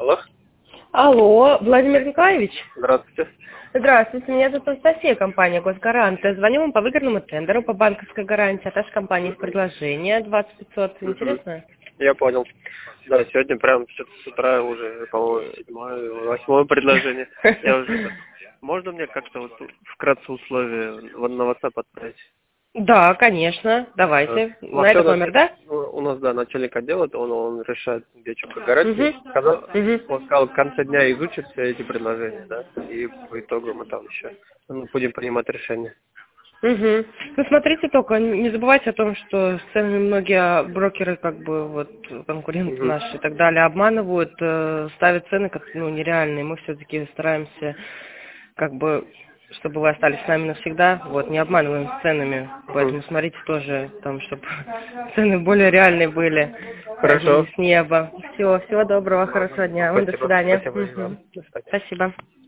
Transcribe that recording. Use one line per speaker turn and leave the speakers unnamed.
Алло.
Алло, Владимир Николаевич?
Здравствуйте.
Здравствуйте, меня зовут Анастасия, компания «Госгарант». Я звоню вам по выгодному тендеру по банковской гарантии. От нашей компании есть предложение 2500. Интересно?
Я понял. Да, сегодня прям что-то с утра уже, по-моему, 8-е предложение. Я уже... Можно мне как-то вот вкратце условия на WhatsApp отправить?
Да, конечно. Давайте. На
Вообще
этот номер, да?
у нас, да, начальник отдела, он решает, где что как гарантии. Он
Угу.
сказал, в конце дня изучит все эти предложения, да, и по итогу мы там еще будем принимать решение.
Угу. Ну, смотрите только, не забывайте о том, что с ценами многие брокеры, как бы, вот, конкуренты наши и так далее, обманывают, ставят цены как, нереальные. Мы все-таки стараемся, как бы, чтобы вы остались с нами навсегда, вот, не обманываем с ценами. Поэтому смотрите тоже, там, чтобы цены более реальные были.
Хорошо.
С неба. Всего доброго, хорошего дня. До
Спасибо.
свидания.
Спасибо и вам. До свидания.
Спасибо.